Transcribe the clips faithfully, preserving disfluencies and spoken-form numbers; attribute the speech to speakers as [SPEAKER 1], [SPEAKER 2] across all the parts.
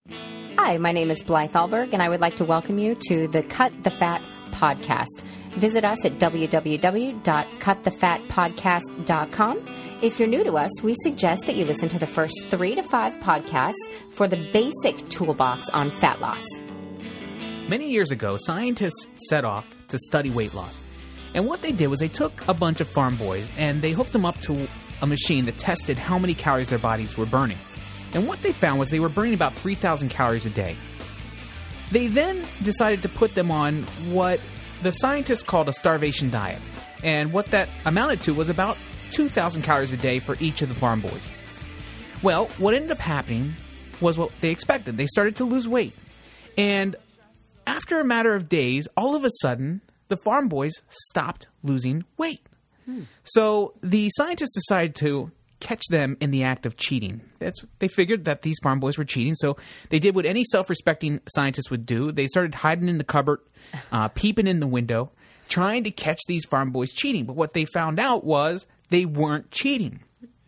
[SPEAKER 1] Hi, my name is Blythe Alberg, and I would like to welcome you to the Cut the Fat podcast. Visit us at w w w dot cut the fat podcast dot com. If you're new to us, we suggest that you listen to the first three to five podcasts for the basic toolbox on fat loss.
[SPEAKER 2] Many years ago, scientists set off to study weight loss. And what they did was they took a bunch of farm boys and they hooked them up to a machine that tested how many calories their bodies were burning. And what they found was they were burning about three thousand calories a day. They then decided to put them on what the scientists called a starvation diet. And what that amounted to was about two thousand calories a day for each of the farm boys. Well, what ended up happening was what they expected. They started to lose weight. And after a matter of days, all of a sudden, the farm boys stopped losing weight. Hmm. So the scientists decided to catch them in the act of cheating. That's, they figured that these farm boys were cheating, so they did what any self-respecting scientist would do. They started hiding in the cupboard, uh, peeping in the window, trying to catch these farm boys cheating. But what they found out was they weren't cheating.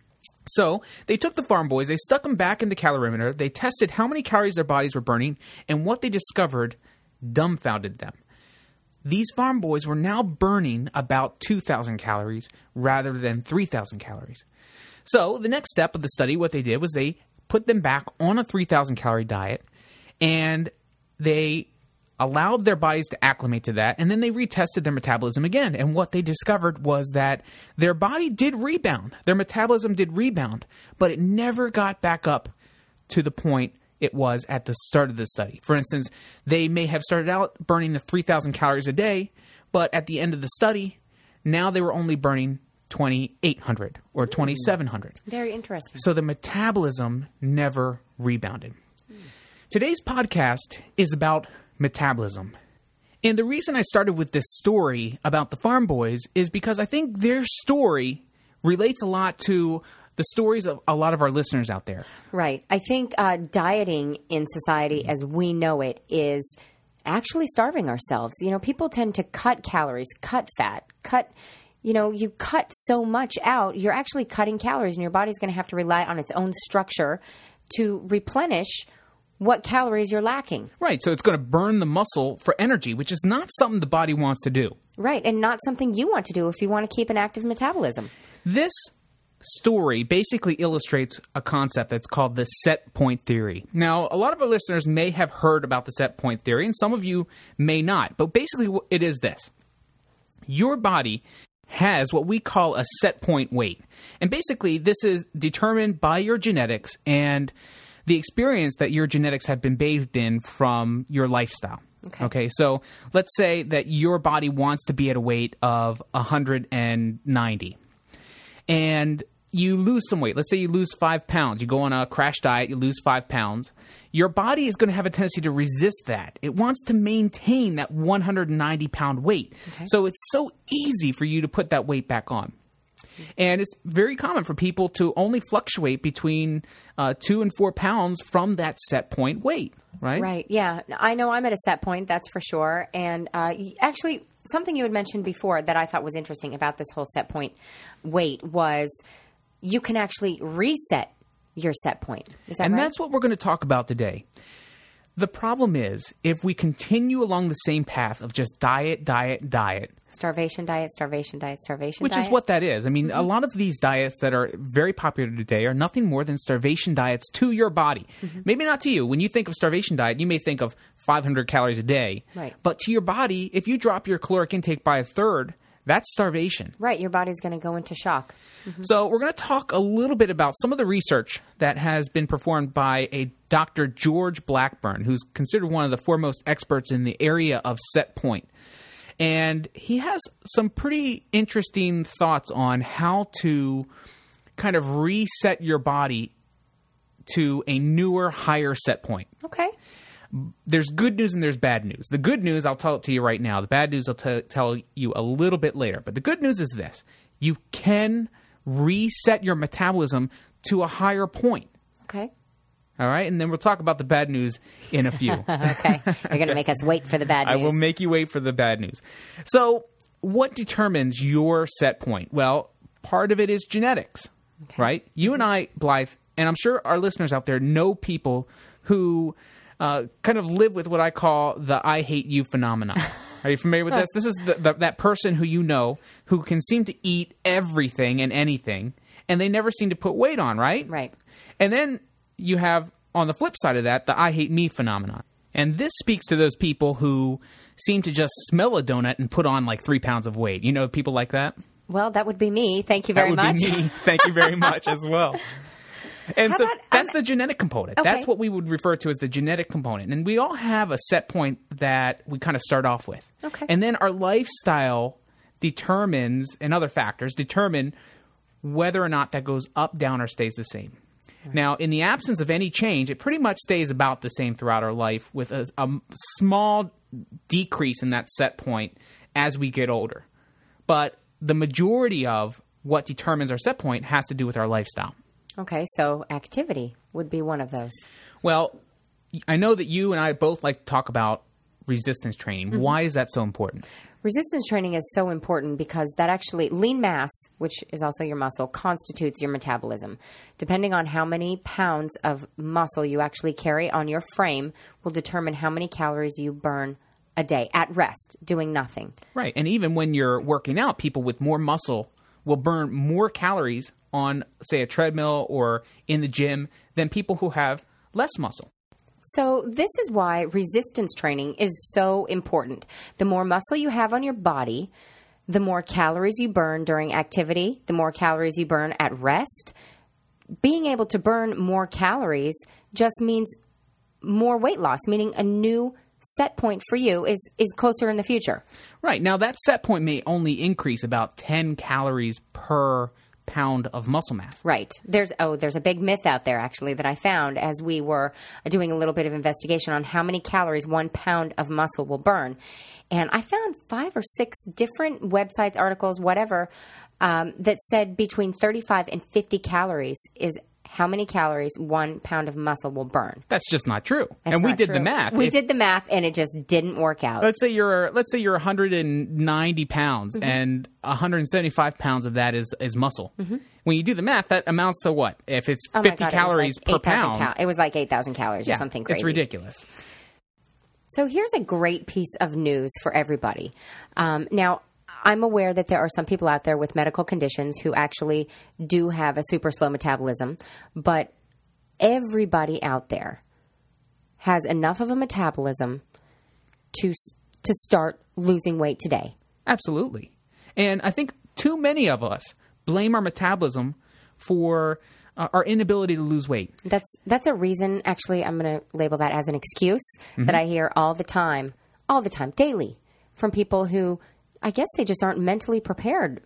[SPEAKER 2] So they took the farm boys, they stuck them back in the calorimeter, they tested how many calories their bodies were burning, and what they discovered dumbfounded them. These farm boys were now burning about two thousand calories rather than three thousand calories. So the next step of the study, what they did was they put them back on a three thousand calorie diet, and they allowed their bodies to acclimate to that, and then they retested their metabolism again. And what they discovered was that their body did rebound. Their metabolism did rebound, but it never got back up to the point it was at the start of the study. For instance, they may have started out burning the three thousand calories a day, but at the end of the study, now they were only burning twenty-eight hundred or twenty-seven hundred.
[SPEAKER 1] Very interesting.
[SPEAKER 2] So the metabolism never rebounded. Mm. Today's podcast is about metabolism. And the reason I started with this story about the farm boys is because I think their story relates a lot to the stories of a lot of our listeners out there.
[SPEAKER 1] Right. I think uh, dieting in society as we know it is actually starving ourselves. You know, people tend to cut calories, cut fat, cut, you know, you cut so much out, you're actually cutting calories, and your body's going to have to rely on its own structure to replenish what calories you're lacking.
[SPEAKER 2] Right. So it's going to burn the muscle for energy, which is not something the body wants to do.
[SPEAKER 1] Right. And not something you want to do if you want to keep an active metabolism.
[SPEAKER 2] This story basically illustrates a concept that's called the set point theory. Now, a lot of our listeners may have heard about the set point theory, and some of you may not. But basically, it is this. Your body has what we call a set point weight. And basically, this is determined by your genetics and the experience that your genetics have been bathed in from your lifestyle. Okay. Okay, so let's say that your body wants to be at a weight of one hundred ninety. And you lose some weight. Let's say you lose five pounds. You go on a crash diet, you lose five pounds. Your body is going to have a tendency to resist that. It wants to maintain that one hundred ninety pound weight. Okay. So it's so easy for you to put that weight back on. And it's very common for people to only fluctuate between uh, two and four pounds from that set point weight, right?
[SPEAKER 1] Right, yeah. I know I'm at a set point, that's for sure. And uh, actually, something you had mentioned before that I thought was interesting about this whole set point weight was you can actually reset your set point. Is that
[SPEAKER 2] and
[SPEAKER 1] right?
[SPEAKER 2] And that's what we're going to talk about today. The problem is, if we continue along the same path of just diet, diet, diet.
[SPEAKER 1] Starvation diet, starvation diet, starvation
[SPEAKER 2] which
[SPEAKER 1] diet.
[SPEAKER 2] Which is what that is. I mean, mm-hmm. a lot of these diets that are very popular today are nothing more than starvation diets to your body. Mm-hmm. Maybe not to you. When you think of starvation diet, you may think of five hundred calories a day.
[SPEAKER 1] Right.
[SPEAKER 2] But to your body, if you drop your caloric intake by a third, that's starvation.
[SPEAKER 1] Right. Your body's going to go into shock. Mm-hmm.
[SPEAKER 2] So we're going to talk a little bit about some of the research that has been performed by a Doctor George Blackburn, who's considered one of the foremost experts in the area of set point. And he has some pretty interesting thoughts on how to kind of reset your body to a newer, higher set point.
[SPEAKER 1] Okay.
[SPEAKER 2] There's good news and there's bad news. The good news, I'll tell it to you right now. The bad news, I'll t- tell you a little bit later. But the good news is this. You can reset your metabolism to a higher point.
[SPEAKER 1] Okay.
[SPEAKER 2] All right? And then we'll talk about the bad news in a few.
[SPEAKER 1] Okay. You're going to make us wait for the bad news.
[SPEAKER 2] I will make you wait for the bad news. So what determines your set point? Well, part of it is genetics, okay. right? You and I, Blythe, and I'm sure our listeners out there know people who uh, kind of live with what I call the I hate you phenomenon. Are you familiar with this? This is the, the, that person who you know who can seem to eat everything and anything, and they never seem to put weight on, right?
[SPEAKER 1] Right.
[SPEAKER 2] And then you have, on the flip side of that, the I hate me phenomenon. And this speaks to those people who seem to just smell a donut and put on like three pounds of weight. You know people like that?
[SPEAKER 1] Well, that would be me. Thank you very
[SPEAKER 2] that would
[SPEAKER 1] much.
[SPEAKER 2] Be me. Thank you very much as well. And
[SPEAKER 1] How
[SPEAKER 2] so
[SPEAKER 1] about,
[SPEAKER 2] that's
[SPEAKER 1] um,
[SPEAKER 2] the genetic component.
[SPEAKER 1] Okay.
[SPEAKER 2] That's what we would refer to as the genetic component. And we all have a set point that we kind of start off with.
[SPEAKER 1] Okay.
[SPEAKER 2] And then our lifestyle determines, and other factors determine whether or not that goes up, down, or stays the same. Right. Now, in the absence of any change, it pretty much stays about the same throughout our life with a, a small decrease in that set point as we get older. But the majority of what determines our set point has to do with our lifestyle.
[SPEAKER 1] Okay, so activity would be one of those.
[SPEAKER 2] Well, I know that you and I both like to talk about resistance training. Mm-hmm. Why is that so important?
[SPEAKER 1] Resistance training is so important because that actually, lean mass, which is also your muscle, constitutes your metabolism. Depending on how many pounds of muscle you actually carry on your frame will determine how many calories you burn a day at rest, doing nothing.
[SPEAKER 2] Right. And even when you're working out, people with more muscle will burn more calories on, say, a treadmill or in the gym than people who have less muscle.
[SPEAKER 1] So this is why resistance training is so important. The more muscle you have on your body, the more calories you burn during activity, the more calories you burn at rest. Being able to burn more calories just means more weight loss, meaning a new set point for you is, is closer in the future.
[SPEAKER 2] Right. Now, that set point may only increase about ten calories per pound of muscle mass.
[SPEAKER 1] Right. There's oh, there's a big myth out there, actually, that I found as we were doing a little bit of investigation on how many calories one pound of muscle will burn. And I found five or six different websites, articles, whatever, um, that said between thirty-five and fifty calories is how many calories one pound of muscle will burn.
[SPEAKER 2] That's just not true.
[SPEAKER 1] That's
[SPEAKER 2] and we
[SPEAKER 1] not
[SPEAKER 2] did
[SPEAKER 1] true.
[SPEAKER 2] the math.
[SPEAKER 1] We
[SPEAKER 2] if,
[SPEAKER 1] did the math, and it just didn't work out.
[SPEAKER 2] Let's say you're let's say you're one hundred ninety pounds, mm-hmm. and one hundred seventy-five pounds of that is, is muscle. Mm-hmm. When you do the math, that amounts to what? If it's
[SPEAKER 1] oh
[SPEAKER 2] fifty
[SPEAKER 1] God,
[SPEAKER 2] calories
[SPEAKER 1] it like
[SPEAKER 2] per pound.
[SPEAKER 1] Cal- it was like eight thousand calories
[SPEAKER 2] yeah,
[SPEAKER 1] or something crazy.
[SPEAKER 2] It's ridiculous.
[SPEAKER 1] So here's a great piece of news for everybody. Um, now, I'm aware that there are some people out there with medical conditions who actually do have a super slow metabolism, but everybody out there has enough of a metabolism to to start losing weight today.
[SPEAKER 2] Absolutely. And I think too many of us blame our metabolism for uh, our inability to lose weight.
[SPEAKER 1] That's that's a reason, actually, I'm going to label that as an excuse mm-hmm. that I hear all the time, all the time, daily, from people who, I guess they just aren't mentally prepared.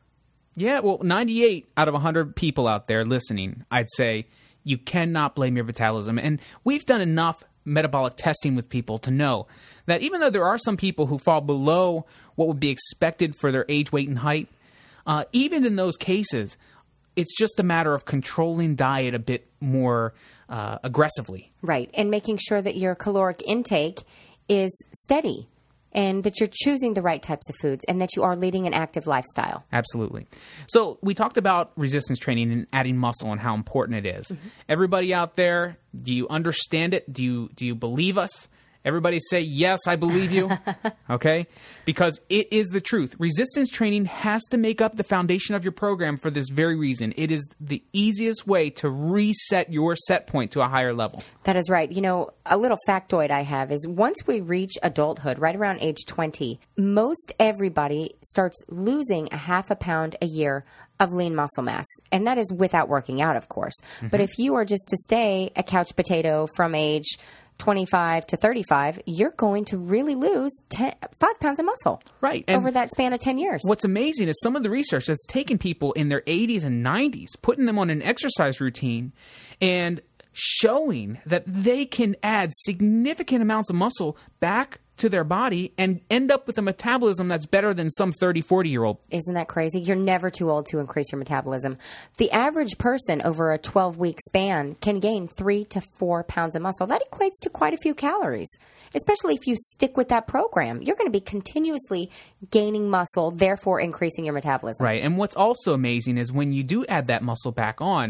[SPEAKER 2] Yeah, well, ninety-eight out of one hundred people out there listening, I'd say, you cannot blame your metabolism. And we've done enough metabolic testing with people to know that even though there are some people who fall below what would be expected for their age, weight, and height, uh, even in those cases, it's just a matter of controlling diet a bit more uh, aggressively.
[SPEAKER 1] Right, and making sure that your caloric intake is steady and that you're choosing the right types of foods and that you are leading an active lifestyle.
[SPEAKER 2] Absolutely. So we talked about resistance training and adding muscle and how important it is. Mm-hmm. Everybody out there, do you understand it? Do you do you believe us? Everybody say, yes, I believe you, okay? Because it is the truth. Resistance training has to make up the foundation of your program for this very reason. It is the easiest way to reset your set point to a higher level.
[SPEAKER 1] That is right. You know, a little factoid I have is once we reach adulthood, right around age twenty, most everybody starts losing a half a pound a year of lean muscle mass. And that is without working out, of course. Mm-hmm. But if you are just to stay a couch potato from age twenty-five to thirty-five, you're going to really lose ten, five pounds of muscle
[SPEAKER 2] right.
[SPEAKER 1] over and that span of ten years.
[SPEAKER 2] What's amazing is some of the research that's taken people in their eighties and nineties, putting them on an exercise routine and showing that they can add significant amounts of muscle back to their body and end up with a metabolism that's better than some thirty, forty-year-old.
[SPEAKER 1] Isn't that crazy? You're never too old to increase your metabolism. The average person over a twelve-week span can gain three to four pounds of muscle. That equates to quite a few calories, especially if you stick with that program. You're going to be continuously gaining muscle, therefore increasing your metabolism.
[SPEAKER 2] Right. And what's also amazing is when you do add that muscle back on,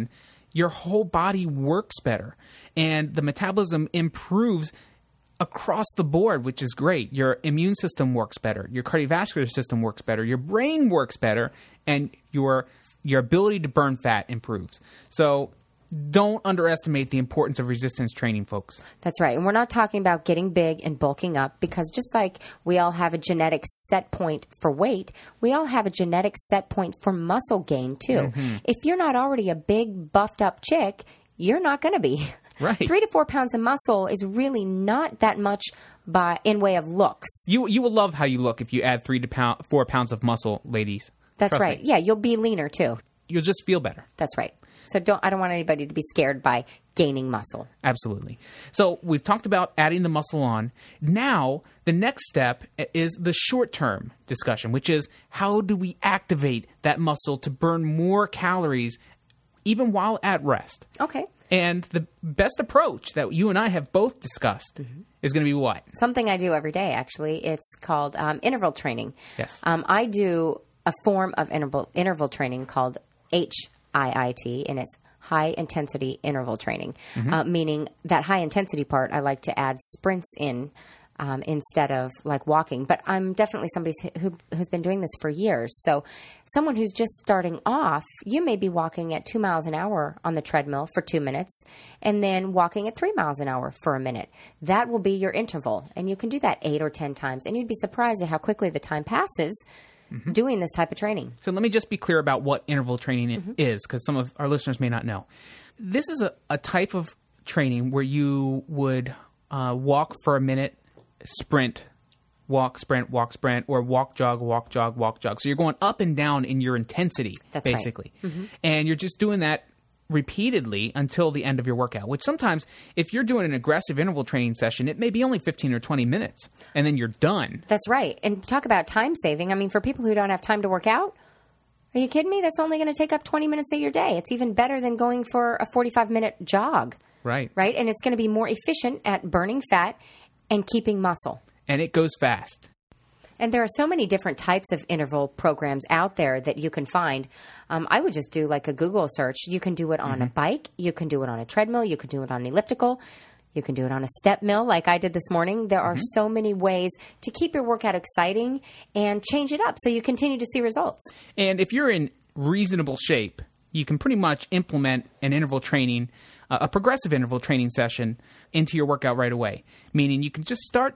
[SPEAKER 2] your whole body works better, and the metabolism improves across the board, which is great. Your immune system works better, your cardiovascular system works better, your brain works better, and your your ability to burn fat improves. So don't underestimate the importance of resistance training, folks.
[SPEAKER 1] That's right. And we're not talking about getting big and bulking up, because just like we all have a genetic set point for weight, we all have a genetic set point for muscle gain too. Mm-hmm. If you're not already a big buffed up chick, you're not going to be.
[SPEAKER 2] Right.
[SPEAKER 1] Three to four pounds of muscle is really not that much by in way of looks.
[SPEAKER 2] You you will love how you look if you add three to pound, four pounds of muscle, ladies.
[SPEAKER 1] That's
[SPEAKER 2] Trust
[SPEAKER 1] right.
[SPEAKER 2] me.
[SPEAKER 1] Yeah, you'll be leaner too.
[SPEAKER 2] You'll just feel better.
[SPEAKER 1] That's right. So don't I don't want anybody to be scared by gaining muscle.
[SPEAKER 2] Absolutely. So we've talked about adding the muscle on. Now, the next step is the short-term discussion, which is how do we activate that muscle to burn more calories even while at rest?
[SPEAKER 1] Okay.
[SPEAKER 2] And the best approach that you and I have both discussed mm-hmm. is going to be what?
[SPEAKER 1] Something I do every day, actually. It's called um, interval training.
[SPEAKER 2] Yes.
[SPEAKER 1] Um, I do a form of interval, interval training called H I I T, and it's high intensity interval training, mm-hmm. uh, meaning that high intensity part I like to add sprints in um, instead of like walking. But I'm definitely somebody who, who's been doing this for years. So someone who's just starting off, you may be walking at two miles an hour on the treadmill for two minutes and then walking at three miles an hour for a minute. That will be your interval. And you can do that eight or ten times. And you'd be surprised at how quickly the time passes mm-hmm. doing this type of training.
[SPEAKER 2] So let me just be clear about what interval training mm-hmm. is, because some of our listeners may not know. This is a, a type of training where you would uh, walk for a minute, sprint, walk, sprint, walk, sprint, or walk, jog, walk, jog, walk, jog. So you're going up and down in your intensity,
[SPEAKER 1] That's
[SPEAKER 2] basically.
[SPEAKER 1] Right. Mm-hmm.
[SPEAKER 2] And you're just doing that repeatedly until the end of your workout, which sometimes if you're doing an aggressive interval training session, it may be only fifteen or twenty minutes, and then you're done.
[SPEAKER 1] That's right. And talk about time saving. I mean, for people who don't have time to work out, are you kidding me? That's only going to take up twenty minutes of your day. It's even better than going for a forty-five minute jog.
[SPEAKER 2] Right.
[SPEAKER 1] Right? And it's going to be more efficient at burning fat and keeping muscle.
[SPEAKER 2] And it goes fast.
[SPEAKER 1] And there are so many different types of interval programs out there that you can find. Um, I would just do like a Google search. You can do it on mm-hmm. a bike. You can do it on a treadmill. You can do it on an elliptical. You can do it on a step mill like I did this morning. There are mm-hmm. so many ways to keep your workout exciting and change it up so you continue to see results.
[SPEAKER 2] And if you're in reasonable shape, you can pretty much implement an interval training, uh, a progressive interval training session into your workout right away. Meaning you can just start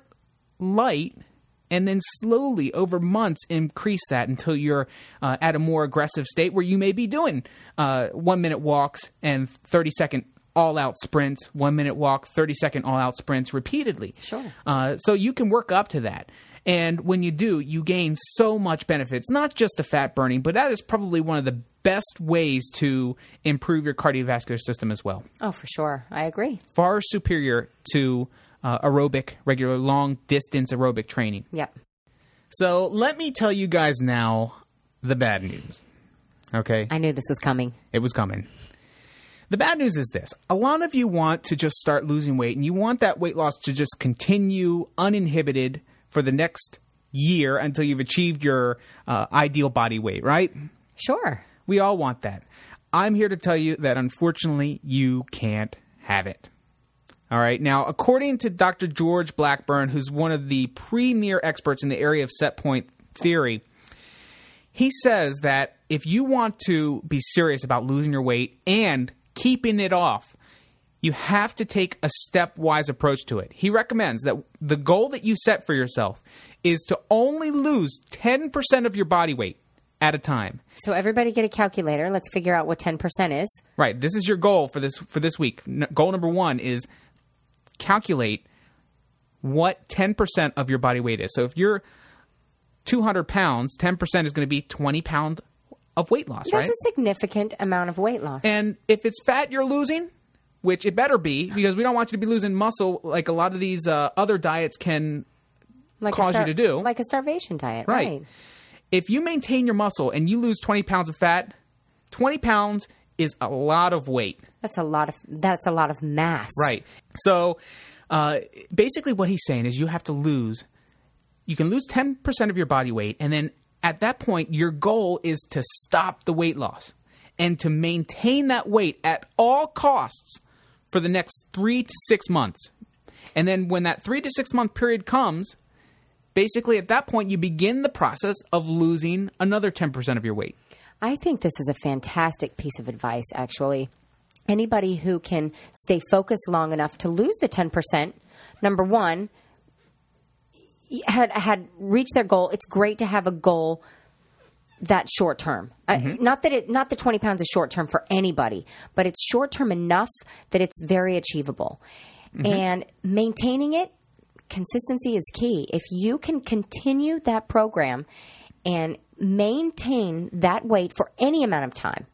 [SPEAKER 2] light and then slowly over months increase that until you're uh, at a more aggressive state where you may be doing uh, one-minute walks and thirty-second all-out sprints, one-minute walk, thirty-second all-out sprints repeatedly.
[SPEAKER 1] Sure.
[SPEAKER 2] Uh, so you can work up to that. And when you do, you gain so much benefits, not just the fat burning, but that is probably one of the best ways to improve your cardiovascular system as well.
[SPEAKER 1] Oh, for sure. I agree.
[SPEAKER 2] Far superior to uh, aerobic, regular long-distance aerobic training.
[SPEAKER 1] Yep.
[SPEAKER 2] So let me tell you guys now the bad news. Okay?
[SPEAKER 1] I knew this was coming.
[SPEAKER 2] It was coming. The bad news is this. A lot of you want to just start losing weight, and you want that weight loss to just continue uninhibited for the next year until you've achieved your uh, ideal body weight, right?
[SPEAKER 1] Sure.
[SPEAKER 2] We all want that. I'm here to tell you that unfortunately you can't have it. All right. Now, according to Doctor George Blackburn, who's one of the premier experts in the area of set point theory, he says that if you want to be serious about losing your weight and keeping it off, you have to take a stepwise approach to it. He recommends that the goal that you set for yourself is to only lose ten percent of your body weight at a time.
[SPEAKER 1] So everybody get a calculator. Let's figure out what ten percent is.
[SPEAKER 2] Right. This is your goal for this for this week. N- goal number one is calculate what ten percent of your body weight is. So if you're two hundred pounds, ten percent is going to be twenty pounds of weight loss,
[SPEAKER 1] That's
[SPEAKER 2] right?
[SPEAKER 1] That's a significant amount of weight loss.
[SPEAKER 2] And if it's fat you're losing, which it better be, because we don't want you to be losing muscle like a lot of these uh, other diets can
[SPEAKER 1] like
[SPEAKER 2] cause
[SPEAKER 1] star-
[SPEAKER 2] you to do.
[SPEAKER 1] Like a starvation diet,
[SPEAKER 2] right.
[SPEAKER 1] right.
[SPEAKER 2] If you maintain your muscle and you lose twenty pounds of fat, twenty pounds is a lot of weight.
[SPEAKER 1] That's a lot of that's a lot of mass.
[SPEAKER 2] Right. So uh, basically what he's saying is you have to lose, you can lose ten percent of your body weight, and then at that point your goal is to stop the weight loss. and to maintain that weight at all costs for the next three to six months. And then when that three to six month period comes, basically at that point you begin the process of losing another ten percent of your weight.
[SPEAKER 1] I think this is a fantastic piece of advice, actually. Anybody who can stay focused long enough to lose the ten percent, number one, had had reached their goal. It's great to have a goal that's short term. Mm-hmm. Uh, not that it, not that twenty pounds is short term for anybody, but it's short term enough that it's very achievable. Mm-hmm. And maintaining it, consistency is key. If you can continue that program and maintain that weight for any amount of time,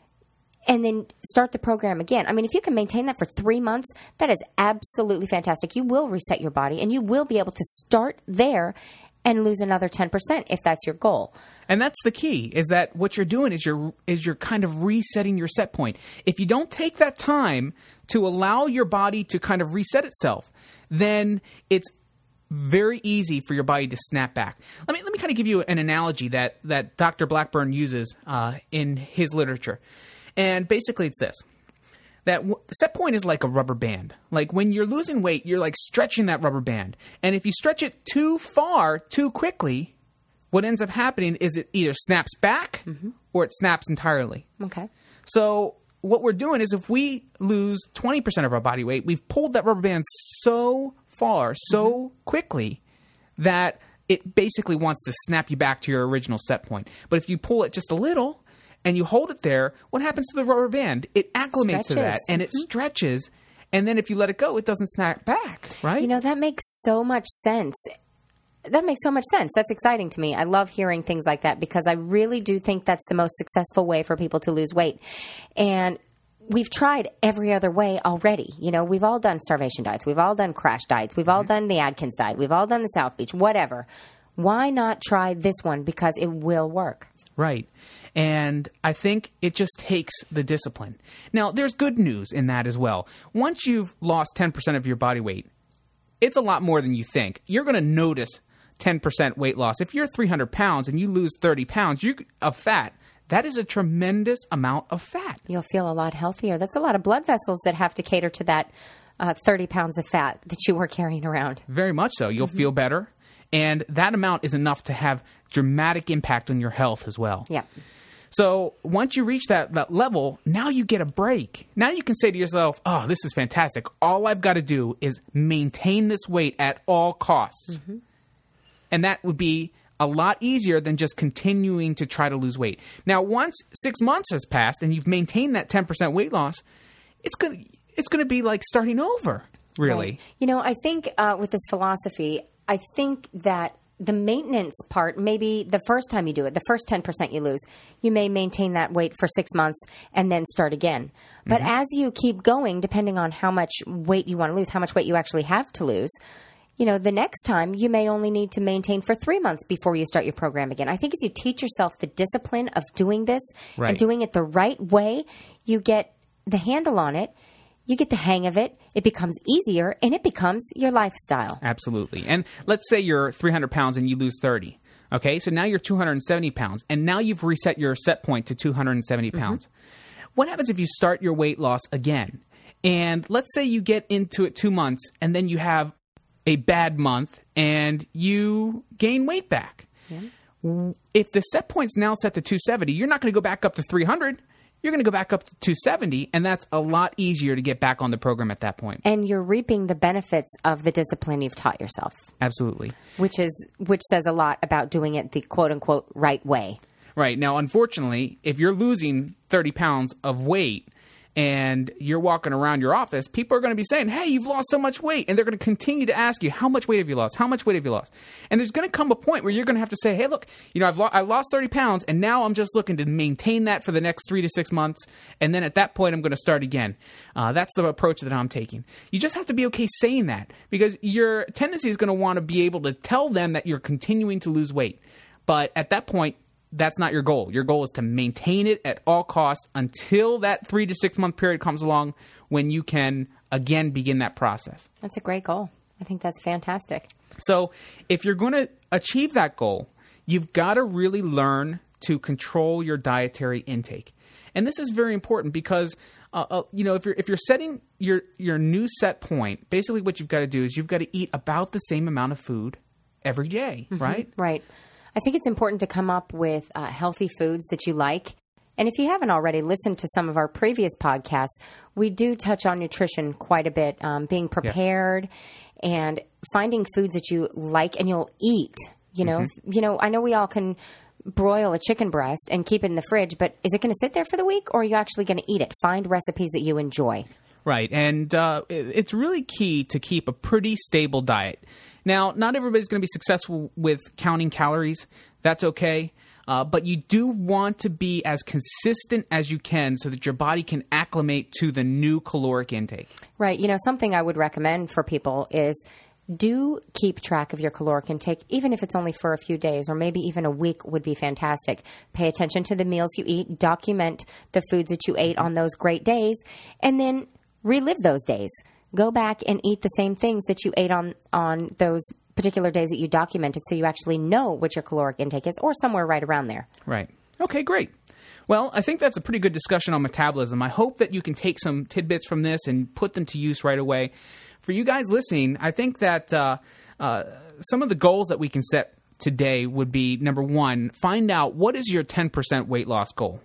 [SPEAKER 1] and then start the program again. I mean, if you can maintain that for three months, that is absolutely fantastic. You will reset your body, and you will be able to start there and lose another ten percent if that's your goal.
[SPEAKER 2] And that's the key, is that what you're doing is you're is you're kind of resetting your set point. If you don't take that time to allow your body to kind of reset itself, then it's very easy for your body to snap back. Let me let me kind of give you an analogy that, that Doctor Blackburn uses uh, in his literature. And basically it's this, that w- set point is like a rubber band. Like when you're losing weight, you're like stretching that rubber band. And if you stretch it too far, too quickly, what ends up happening is it either snaps back mm-hmm. or it snaps entirely.
[SPEAKER 1] Okay.
[SPEAKER 2] So what we're doing is if we lose twenty percent of our body weight, we've pulled that rubber band so far, so mm-hmm. quickly that it basically wants to snap you back to your original set point. But if you pull it just a little and you hold it there, what happens to the rubber band? It acclimates to that, and it mm-hmm. stretches, and then if you let it go, it doesn't snap back, right?
[SPEAKER 1] You know, that makes so much sense. That makes so much sense. That's exciting to me. I love hearing things like that because I really do think that's the most successful way for people to lose weight. And we've tried every other way already. You know, we've all done starvation diets. We've all done crash diets. We've mm-hmm. all done the Atkins diet. We've all done the South Beach, whatever. Why not try this one? Because it will work.
[SPEAKER 2] Right. And I think it just takes the discipline. Now, there's good news in that as well. Once you've lost ten percent of your body weight, it's a lot more than you think. You're going to notice ten percent weight loss. If you're three hundred pounds and you lose thirty pounds you, of fat, that is a tremendous amount of fat.
[SPEAKER 1] You'll feel a lot healthier. That's a lot of blood vessels that have to cater to that uh, thirty pounds of fat that you were carrying around.
[SPEAKER 2] Very much so. You'll mm-hmm. feel better. And that amount is enough to have dramatic impact on your health as well.
[SPEAKER 1] Yeah.
[SPEAKER 2] So once you reach that, that level, now you get a break. Now you can say to yourself, oh, this is fantastic. All I've got to do is maintain this weight at all costs. Mm-hmm. And that would be a lot easier than just continuing to try to lose weight. Now, once six months has passed and you've maintained that ten percent weight loss, it's going it's going to be like starting over, really.
[SPEAKER 1] Right. You know, I think uh, with this philosophy, I think that the maintenance part, maybe the first time you do it, the first ten percent you lose, you may maintain that weight for six months and then start again. But mm-hmm. as you keep going, depending on how much weight you want to lose, how much weight you actually have to lose, you know, the next time you may only need to maintain for three months before you start your program again. I think as you teach yourself the discipline of doing this right. and doing it the right way, you get the handle on it. You get the hang of it, it becomes easier, and it becomes your lifestyle.
[SPEAKER 2] Absolutely. And let's say you're three hundred pounds and you lose thirty. Okay, so now you're two hundred seventy pounds, and now you've reset your set point to two hundred seventy pounds. Mm-hmm. What happens if you start your weight loss again? And let's say you get into it two months, and then you have a bad month, and you gain weight back. Yeah. If the set point's now set to two seventy, you're not going to go back up to three hundred. You're going to go back up to two seventy, and that's a lot easier to get back on the program at that point.
[SPEAKER 1] And you're reaping the benefits of the discipline you've taught yourself.
[SPEAKER 2] Absolutely.
[SPEAKER 1] Which is which says a lot about doing it the quote-unquote right way.
[SPEAKER 2] Right. Now, unfortunately, if you're losing thirty pounds of weight and you're walking around your office, people are going to be saying, hey, you've lost so much weight. And they're going to continue to ask you, how much weight have you lost? How much weight have you lost? And there's going to come a point where you're going to have to say, hey, look, you know, I've, lo- I've lost thirty pounds, and now I'm just looking to maintain that for the next three to six months. And then at that point, I'm going to start again. Uh, that's the approach that I'm taking. You just have to be okay saying that, because your tendency is going to want to be able to tell them that you're continuing to lose weight. But at that point, that's not your goal. Your goal is to maintain it at all costs until that three to six month period comes along when you can again begin that process.
[SPEAKER 1] That's a great goal. I think that's fantastic.
[SPEAKER 2] So if you're going to achieve that goal, you've got to really learn to control your dietary intake. And this is very important because, uh, uh, you know, if you're if you're setting your your new set point, basically what you've got to do is you've got to eat about the same amount of food every day, mm-hmm. right?
[SPEAKER 1] Right. I think it's important to come up with uh, healthy foods that you like. And if you haven't already listened to some of our previous podcasts, we do touch on nutrition quite a bit, um, being prepared yes. and finding foods that you like and you'll eat. You know, mm-hmm. you know, I know we all can broil a chicken breast and keep it in the fridge, but is it going to sit there for the week, or are you actually going to eat it? Find recipes that you enjoy.
[SPEAKER 2] Right, and uh, it's really key to keep a pretty stable diet. Now, not everybody's going to be successful with counting calories. That's okay. Uh, but you do want to be as consistent as you can so that your body can acclimate to the new caloric intake.
[SPEAKER 1] Right. You know, something I would recommend for people is do keep track of your caloric intake, even if it's only for a few days or maybe even a week would be fantastic. Pay attention to the meals you eat, document the foods that you ate on those great days, and then relive those days. Go back and eat the same things that you ate on, on those particular days that you documented so you actually know what your caloric intake is, or somewhere right around there.
[SPEAKER 2] Right. Okay, great. Well, I think that's a pretty good discussion on metabolism. I hope that you can take some tidbits from this and put them to use right away. For you guys listening, I think that uh, uh, some of the goals that we can set today would be, number one, find out what is your ten percent weight loss goal.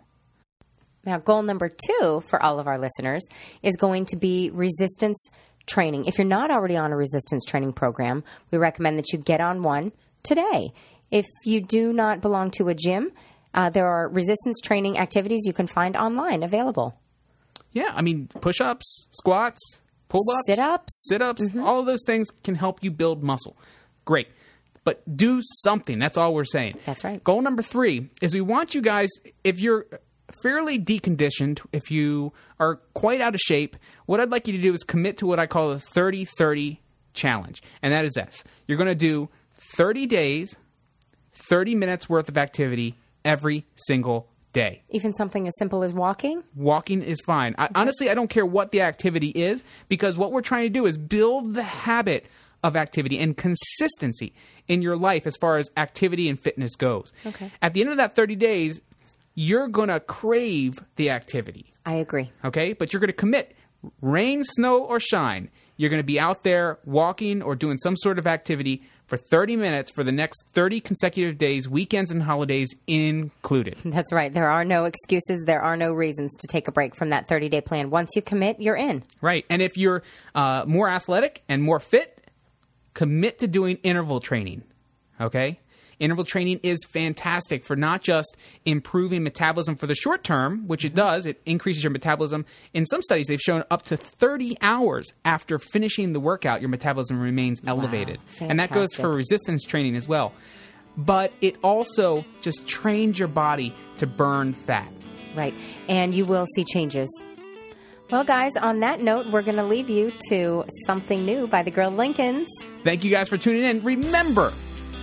[SPEAKER 1] Now, goal number two for all of our listeners is going to be resistance training. If you're not already on a resistance training program, we recommend that you get on one today. If you do not belong to a gym, uh, there are resistance training activities you can find online available.
[SPEAKER 2] Yeah, I mean, push-ups, squats, pull-ups,
[SPEAKER 1] sit-ups,
[SPEAKER 2] sit-ups, mm-hmm. all of those things can help you build muscle. Great. But do something. That's all we're saying.
[SPEAKER 1] That's right.
[SPEAKER 2] Goal number three is we want you guys, if you're fairly deconditioned, if you are quite out of shape, what I'd like you to do is commit to what I call the thirty thirty challenge. And that is this. You're going to do thirty days, thirty minutes worth of activity every single day.
[SPEAKER 1] Even something as simple as walking?
[SPEAKER 2] Walking is fine. I, honestly, I don't care what the activity is, because what we're trying to do is build the habit of activity and consistency in your life as far as activity and fitness goes.
[SPEAKER 1] Okay.
[SPEAKER 2] At the end of that thirty days, you're going to crave the activity.
[SPEAKER 1] I agree.
[SPEAKER 2] Okay? But you're going to commit. Rain, snow, or shine. You're going to be out there walking or doing some sort of activity for thirty minutes for the next thirty consecutive days, weekends and holidays included.
[SPEAKER 1] That's right. There are no excuses. There are no reasons to take a break from that thirty-day plan. Once you commit, you're in.
[SPEAKER 2] Right. And if you're uh, more athletic and more fit, commit to doing interval training. Okay? Interval training is fantastic for not just improving metabolism for the short term, which it does. It increases your metabolism. In some studies, they've shown up to thirty hours after finishing the workout, your metabolism remains elevated.
[SPEAKER 1] Wow,
[SPEAKER 2] and that goes for resistance training as well. But it also just trains your body to burn fat.
[SPEAKER 1] Right. And you will see changes. Well, guys, on that note, we're going to leave you to Something New by the Girl Lincolns.
[SPEAKER 2] Thank you guys for tuning in. Remember,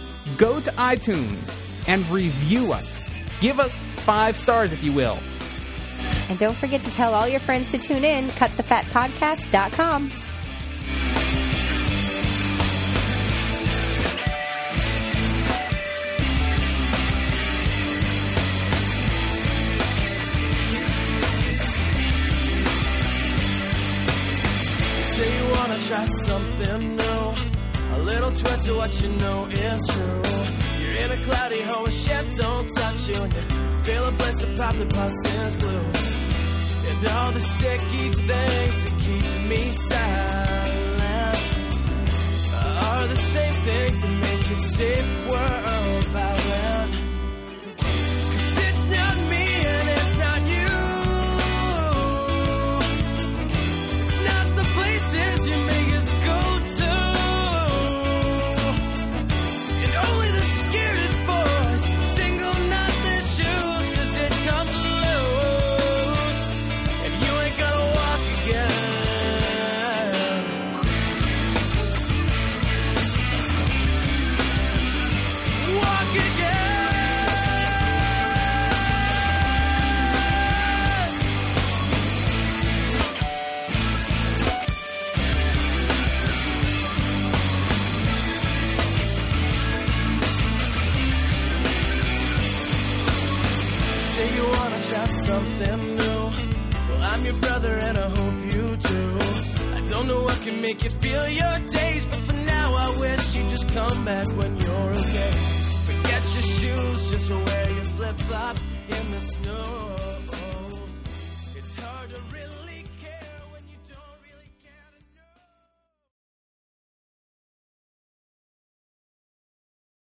[SPEAKER 2] go to iTunes and review us. Give us five stars, if you will.
[SPEAKER 1] And don't forget to tell all your friends to tune in, cut the fat podcast dot com.
[SPEAKER 3] Say you want to try something new, a little twist of what you know is true. You're in a cloudy hole where shit don't touch you, and you feel a bliss of pop the pulses blues. And all the sticky things that keep me silent are the same things that make your safe world violent. 'Cause it's not me and it's not you. It's not the places you make us go to. And only the scaredest boys single knot their shoes, 'cause it comes loose and you ain't gonna walk again. something new. Well, I'm your brother and I hope you do. I don't know what can make you feel your days, but for now I wish you'd just come back when you're okay. Forget your shoes, just wear your flip-flops in the snow.